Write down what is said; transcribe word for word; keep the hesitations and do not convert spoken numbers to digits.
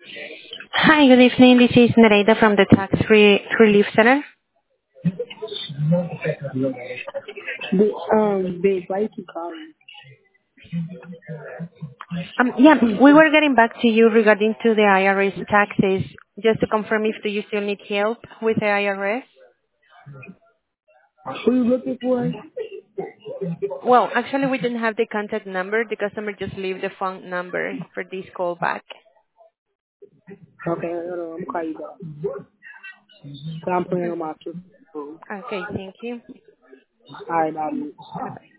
Hi, good evening. This is Nereida from the Tax Re- Relief Center. The, um, babe, why you keep calling? Um, Yeah, we were getting back to you regarding to the I R S taxes, just to confirm if do you still need help with the I R S. Who you looking for? Well, actually, we didn't have the contact number. The customer just leave the phone number for this call back. Okay, hold on, I'm gonna call you back. So I'm playing on my phone. Okay, thank you. Alright, I'll do it. Bye-bye.